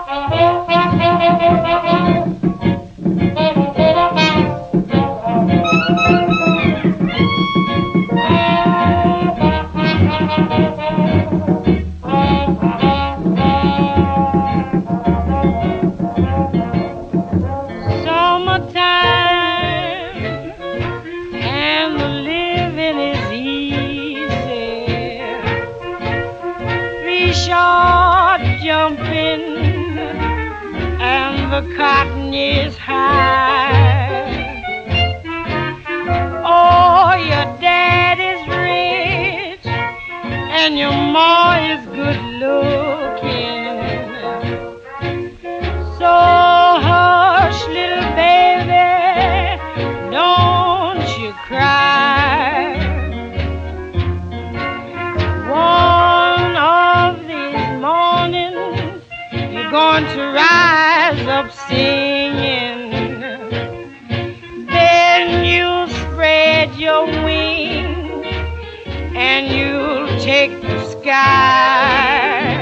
Summertime and the living is easy. Fish are jumping and the cotton is high. Oh, your dad is rich and your ma is good looking. So hush, little baby, don't you cry. One of these mornings you're going to rise up singing. Then you'll spread your wings and you'll take the sky.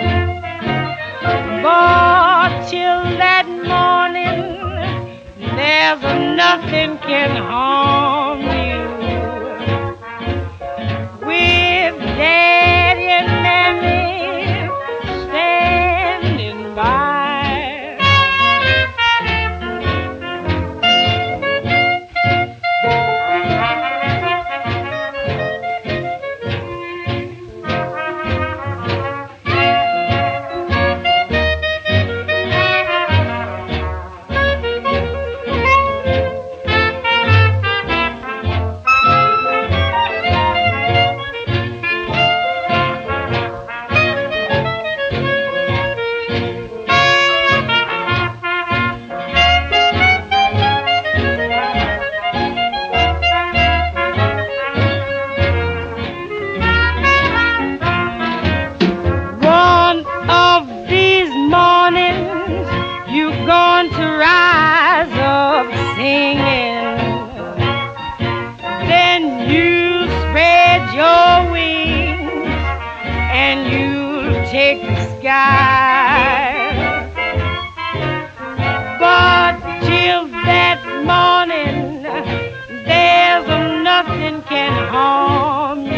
But till that morning, there's nothing can harm you. With Daddy and Mammy standing by. One of these mornings you're going to rise up singing. Then you spread your wings and you'll take the sky. But till that morning, there's nothing can harm